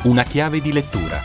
Una chiave di lettura.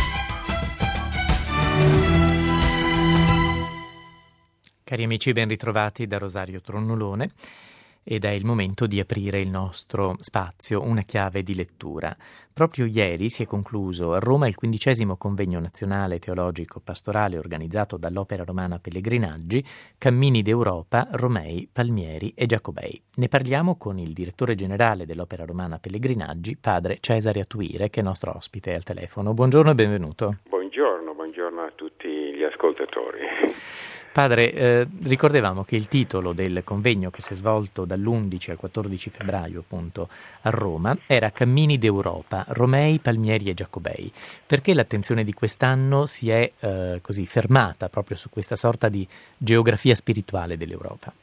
Cari amici, ben ritrovati da Rosario Tronnolone ed è il momento di aprire il nostro spazio, una chiave di lettura. Proprio ieri si è concluso a Roma il 15° convegno nazionale teologico pastorale organizzato dall'Opera Romana Pellegrinaggi, Cammini d'Europa, Romei, Palmieri e Giacobei. Ne parliamo con il direttore generale dell'Opera Romana Pellegrinaggi, padre Cesare Atuire, che è nostro ospite al telefono. Buongiorno e benvenuto. Buongiorno a tutti gli ascoltatori. Padre, ricordavamo che il titolo del convegno che si è svolto dall'11 al 14 febbraio appunto a Roma era Cammini d'Europa, Romei, Palmieri e Giacobei. Perché l'attenzione di quest'anno si è così fermata proprio su questa sorta di geografia spirituale dell'Europa?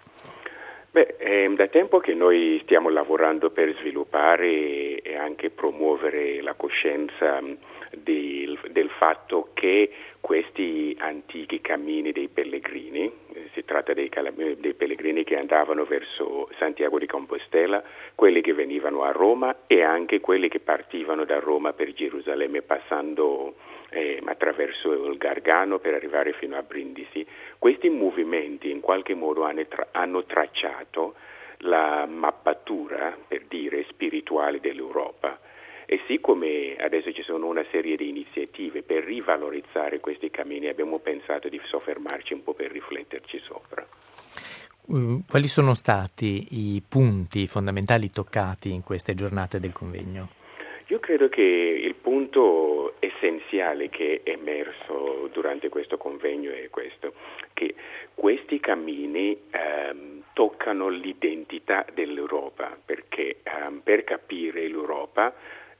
È da tempo che noi stiamo lavorando per sviluppare e anche promuovere la coscienza del fatto che questi antichi cammini dei pellegrini, si tratta dei pellegrini che andavano verso Santiago di Compostela, quelli che venivano a Roma e anche quelli che partivano da Roma per Gerusalemme passando attraverso il Gargano per arrivare fino a Brindisi. Questi movimenti in qualche modo hanno tracciato la mappatura, per dire, spirituale dell'Europa. E siccome adesso ci sono una serie di iniziative per rivalorizzare questi cammini, abbiamo pensato di soffermarci un po' per rifletterci sopra. Quali sono stati i punti fondamentali toccati in queste giornate del convegno? Io credo che il punto essenziale che è emerso durante questo convegno è questo, che questi cammini toccano l'identità dell'Europa, perché per capire l'Europa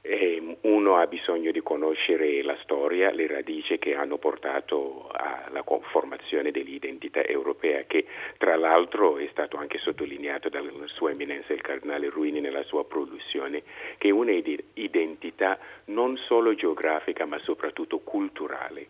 uno ha bisogno di conoscere la storia, le radici che hanno portato alla conformazione dell'identità europea, che tra l'altro è stato anche sottolineato dalla sua eminenza il cardinale Ruini nella sua produzione, che è una identità non solo geografica ma soprattutto culturale.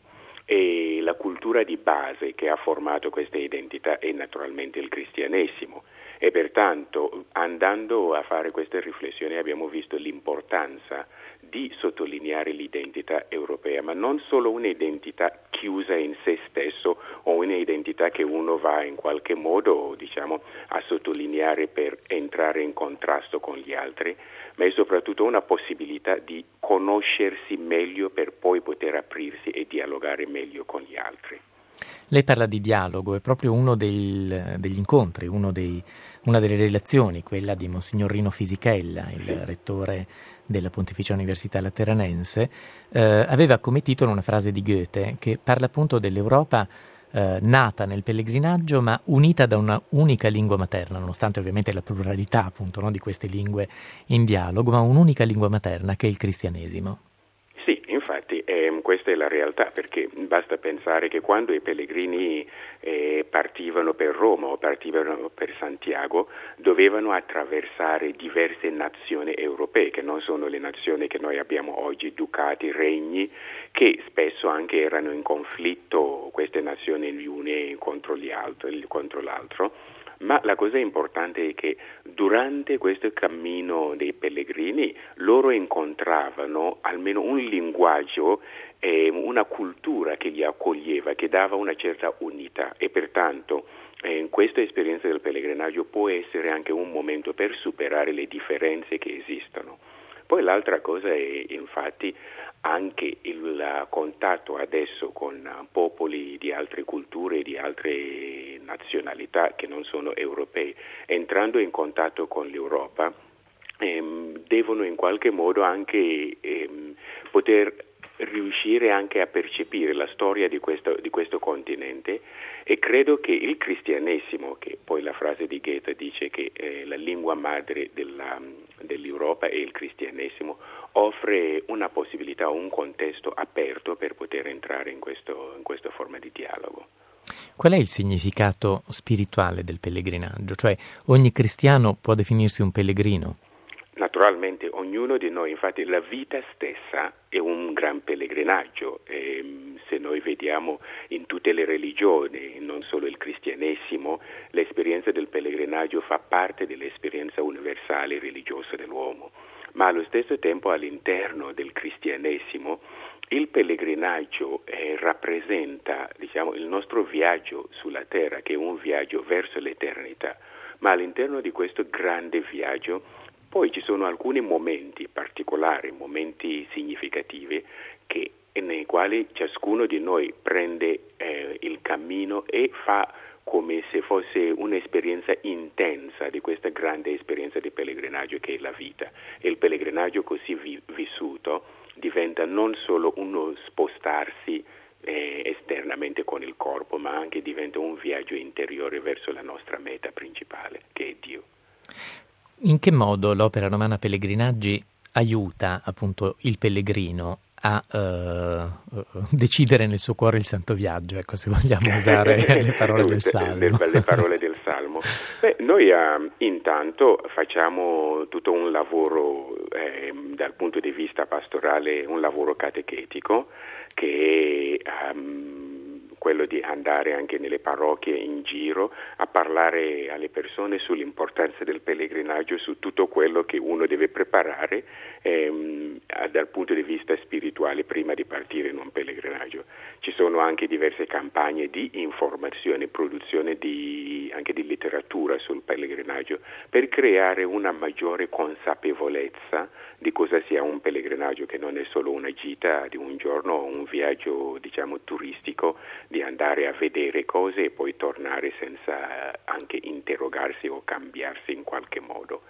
E la cultura di base che ha formato questa identità è naturalmente il cristianesimo. E pertanto, andando a fare queste riflessioni, abbiamo visto l'importanza di sottolineare l'identità europea, ma non solo un'identità chiusa in se stesso o un'identità che uno va in qualche modo, a sottolineare per entrare in contrasto con gli altri, ma è soprattutto una possibilità di conoscersi meglio per poi poter aprirsi e dialogare meglio con gli altri. Lei parla di dialogo, è proprio uno degli incontri, una delle relazioni, quella di Monsignor Rino Fisichella, il rettore della Pontificia Università Lateranense, aveva come titolo una frase di Goethe che parla appunto dell'Europa nata nel pellegrinaggio ma unita da una unica lingua materna, nonostante ovviamente la pluralità appunto di queste lingue in dialogo, ma un'unica lingua materna che è il cristianesimo. Sì, infatti questa è la realtà, perché basta pensare che quando i pellegrini partivano per Roma o partivano per Santiago dovevano attraversare diverse nazioni europee, che non sono le nazioni che noi abbiamo oggi, ducati, regni, che spesso anche erano in conflitto, queste nazioni gli une contro l'altro. Ma la cosa importante è che durante questo cammino dei pellegrini loro incontravano almeno un linguaggio e una cultura che li accoglieva, che dava una certa unità, e pertanto questa esperienza del pellegrinaggio può essere anche un momento per superare le differenze che esistono. Poi l'altra cosa è infatti anche il contatto adesso con popoli di altre culture, di altre nazionalità che non sono europei. Entrando in contatto con l'Europa devono in qualche modo anche poter riuscire anche a percepire la storia di questo continente, e credo che il cristianesimo, che poi la frase di Goethe dice che la lingua madre dell'Europa è il cristianesimo, offre una possibilità, un contesto aperto per poter entrare in questa forma di dialogo. Qual è il significato spirituale del pellegrinaggio? Cioè ogni cristiano può definirsi un pellegrino? Naturalmente ognuno di noi, infatti la vita stessa è un gran pellegrinaggio, se noi vediamo in tutte le religioni, non solo il cristianesimo, l'esperienza del pellegrinaggio fa parte dell'esperienza universale religiosa dell'uomo. Ma allo stesso tempo all'interno del cristianesimo il pellegrinaggio rappresenta, il nostro viaggio sulla terra, che è un viaggio verso l'eternità. Ma all'interno di questo grande viaggio poi ci sono alcuni momenti particolari, momenti significativi nei quali ciascuno di noi prende il cammino e fa come se fosse un'esperienza intensa di questa grande esperienza di pellegrinaggio che è la vita. E il pellegrinaggio così vissuto diventa non solo uno spostarsi esternamente con il corpo, ma anche diventa un viaggio interiore verso la nostra meta principale, che è Dio. In che modo l'opera romana Pellegrinaggi aiuta appunto il pellegrino a decidere nel suo cuore il santo viaggio, ecco, se vogliamo usare le parole del Salmo. Le parole del Salmo. Noi intanto facciamo tutto un lavoro dal punto di vista pastorale, un lavoro catechetico, che è quello di andare anche nelle parrocchie in giro a parlare alle persone sull'importanza del pellegrinaggio, su tutto quello che uno deve preparare dal punto di vista spirituale prima di partire in un pellegrinaggio. Ci sono anche diverse campagne di informazione, produzione anche di letteratura sul pellegrinaggio, per creare una maggiore consapevolezza di cosa sia un pellegrinaggio, che non è solo una gita di un giorno o un viaggio turistico, di andare a vedere cose e poi tornare senza anche interrogarsi o cambiarsi in qualche modo.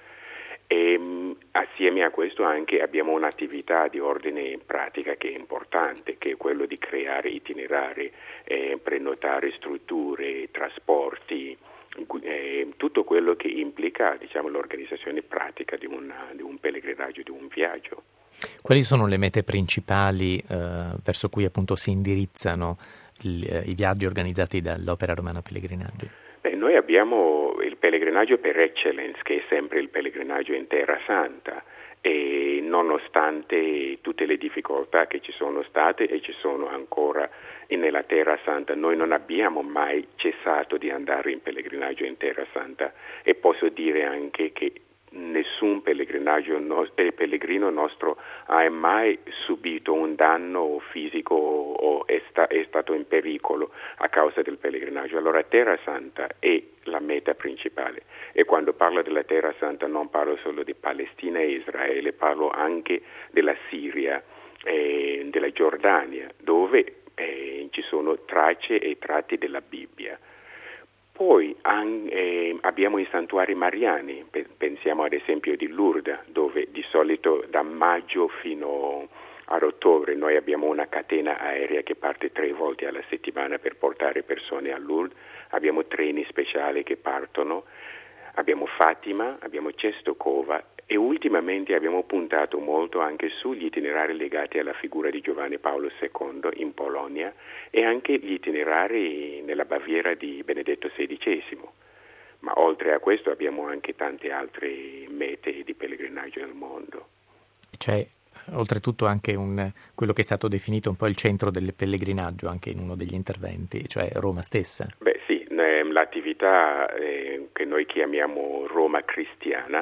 E assieme a questo anche abbiamo un'attività di ordine pratica che è importante, che è quello di creare itinerari, prenotare strutture, trasporti, tutto quello che implica l'organizzazione pratica di un pellegrinaggio, di un viaggio. Quali sono le mete principali verso cui appunto si indirizzano i viaggi organizzati dall'Opera Romana Pellegrinaggi? Noi abbiamo il pellegrinaggio per excellence, che è sempre il pellegrinaggio in Terra Santa, e nonostante tutte le difficoltà che ci sono state e ci sono ancora nella Terra Santa, noi non abbiamo mai cessato di andare in pellegrinaggio in Terra Santa, e posso dire anche che nessun pellegrino nostro ha mai subito un danno fisico o è stato in pericolo a causa del pellegrinaggio. Allora Terra Santa è la meta principale, e quando parlo della Terra Santa non parlo solo di Palestina e Israele, parlo anche della Siria, della Giordania, dove ci sono tracce e tratti della Bibbia. Poi abbiamo i santuari mariani, pensiamo ad esempio di Lourdes, dove di solito da maggio fino ad ottobre noi abbiamo una catena aerea che parte 3 volte alla settimana per portare persone a Lourdes, abbiamo treni speciali che partono, abbiamo Fatima, abbiamo Cestokova, e ultimamente abbiamo puntato molto anche sugli itinerari legati alla figura di Giovanni Paolo II in Polonia, e anche gli itinerari nella Baviera di Benedetto XVI. Ma oltre a questo abbiamo anche tante altre mete di pellegrinaggio nel mondo. C'è oltretutto anche quello che è stato definito un po' il centro del pellegrinaggio, anche in uno degli interventi, cioè Roma stessa. Beh sì, l'attività che noi chiamiamo Roma cristiana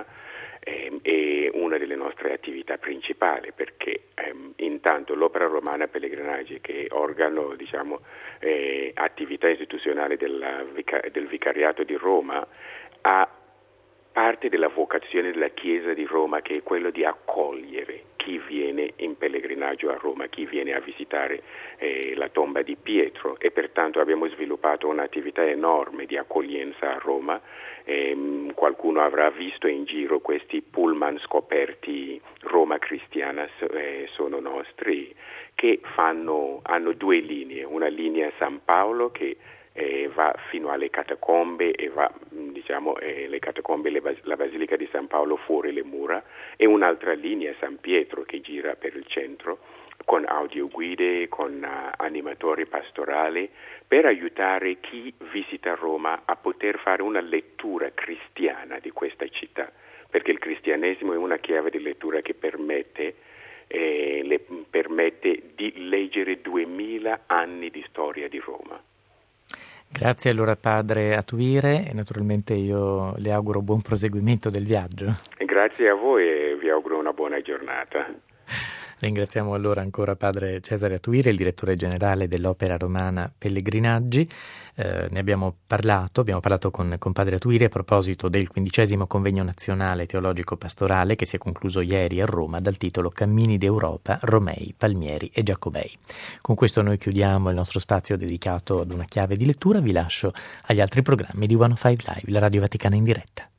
è una delle nostre attività principali, perché intanto l'Opera Romana Pellegrinaggi, che è organo, attività istituzionale del Vicariato di Roma, ha parte della vocazione della Chiesa di Roma, che è quello di accogliere chi viene in pellegrinaggio a Roma, chi viene a visitare la tomba di Pietro, e pertanto abbiamo sviluppato un'attività enorme di accoglienza a Roma. Qualcuno avrà visto in giro questi pullman scoperti Roma Cristiana, sono nostri, che hanno 2 linee, una linea San Paolo che va fino alle catacombe e va, le catacombe, la Basilica di San Paolo fuori le mura, e un'altra linea San Pietro che gira per il centro con audioguide, con animatori pastorali, per aiutare chi visita Roma a poter fare una lettura cristiana di questa città, perché il cristianesimo è una chiave di lettura che permette le permette di leggere 2000 anni di storia di Roma. Grazie allora padre Atuire e naturalmente io le auguro buon proseguimento del viaggio. Grazie a voi e vi auguro una buona giornata. Ringraziamo allora ancora padre Cesare Atuire, il direttore generale dell'Opera Romana Pellegrinaggi. Ne abbiamo parlato con padre Atuire a proposito del 15° convegno nazionale teologico pastorale che si è concluso ieri a Roma dal titolo Cammini d'Europa, Romei, Palmieri e Giacobei. Con questo noi chiudiamo il nostro spazio dedicato ad una chiave di lettura. Vi lascio agli altri programmi di One05 Live, la Radio Vaticana in diretta.